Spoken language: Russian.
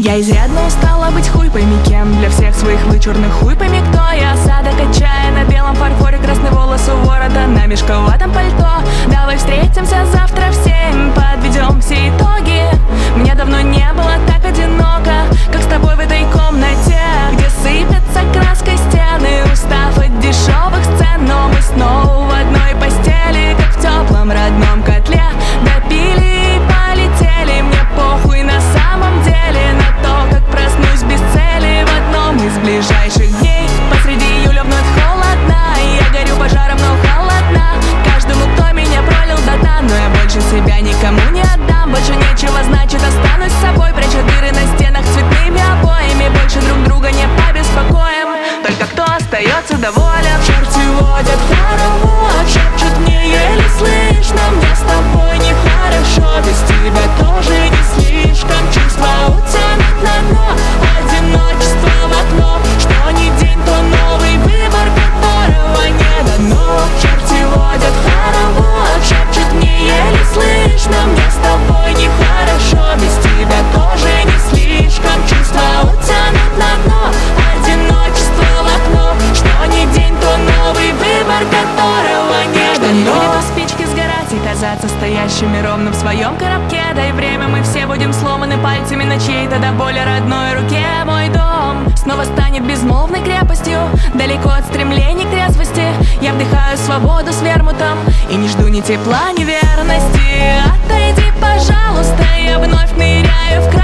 Я изрядно устала быть хуй пойми кем. Для всех своих вычурных хуй пойми кто. Я осадок от чая на белом фарфоре, красный волос у ворота на мешковатом пальто. Давай встретимся завтра в 7, подведем все итоги. Мне давно не было так одиноко, как с тобой в этой комнате, где сыпятся краской стены, устав от дешевых сцен. Но мы снова в одной постели, как в теплом родном котле. Допили и полетели, мне похуй на самом деле на то, как проснусь без цели в одном из ближайших дней. Посреди июля вновь холодно, я горю пожаром, но холодна каждому, кто меня пролил до дна. Но я больше себя никому не отдам, больше нечего, значит останусь с собой. Пряча дыры на стенах цветными обоями, больше друг друга не побеспокоим. Только кто остается доволен? Черти водят хоровод, шепчут мне еле слышно. Мне с тобой нехорошо, без тебя тоже не слишком. Чувства утянут на дно, одиночество в окно. Что ни день, то новый выбор, которого не дано. Черти водят хоровод, шепчут мне еле слышно. Мне с тобой нехорошо, без тебя тоже не слишком. Чувства утянут на дно, одиночество в окно. Что ни день, то новый выбор, которого не дано. Что спички сгорать и казаться стоящими ровно в своем коробке. Дай время, мы все будем сломаны пальцами на чьей-то до боли родной руке. Мой дом снова станет безмолвной крепостью, далеко от стремлений к трезвости. Я вдыхаю свободу с вермутом и не жду ни тепла, ни верности. Отойди, пожалуйста, я вновь ныряю в